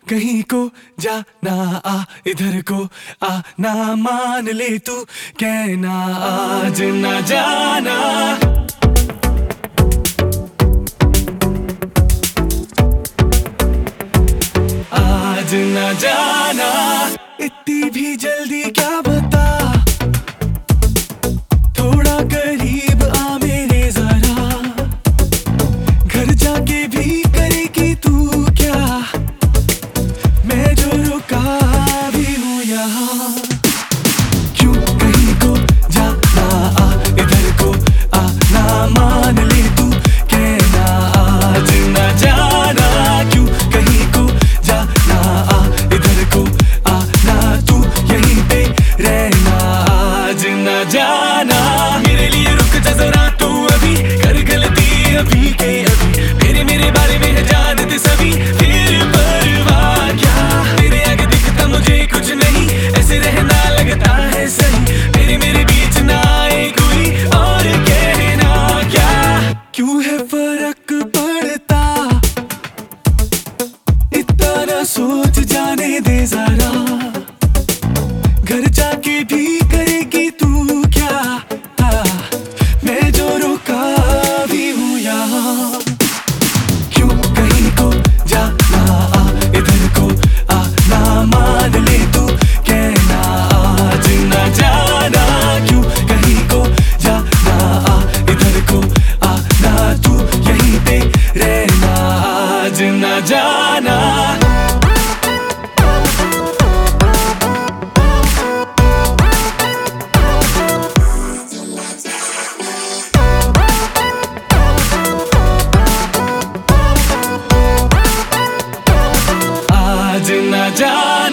कहीं को जाना आ, इधर को आना मान ले तू, कहना आज न जाना। आज न जाना, इतनी भी जल्दी क्या बता, थोड़ा करीब आ मेरे जरा, घर जाके भी करेगी तू क्या, मैं जो रुका भी हूँ यहाँ। क्यों कहीं को जाना आ, इधर को आना मान ले तू, कहना आज न जाना। क्यों कहीं को जाना आ, इधर को आना, तू यहीं पे रहना, आज न जाना। मेरे लिए रुक जा जरा तू अभी, कर गलती अभी के अभी, मेरे बारे में है जानते सभी, फिर परवाह क्या, तेरे आगे दिखता मुझे कुछ नहीं, ऐसे रहना लगता है सही, मेरे बीच ना आए कोई और कहना क्या। क्यों है फर्क पड़ता, इतना ना सोच जाने दे जरा, घर जाके भी करेगी तू क्या, मैं जो रुका भी हूँ यहाँ। क्यों कहीं को जाना आ, इधर को आना मान ले तू, कहना आज न जाना। क्यों कहीं को जाना आ, इधर को आना, तू यहीं पे रहना, आज न जाना। आज न जाना।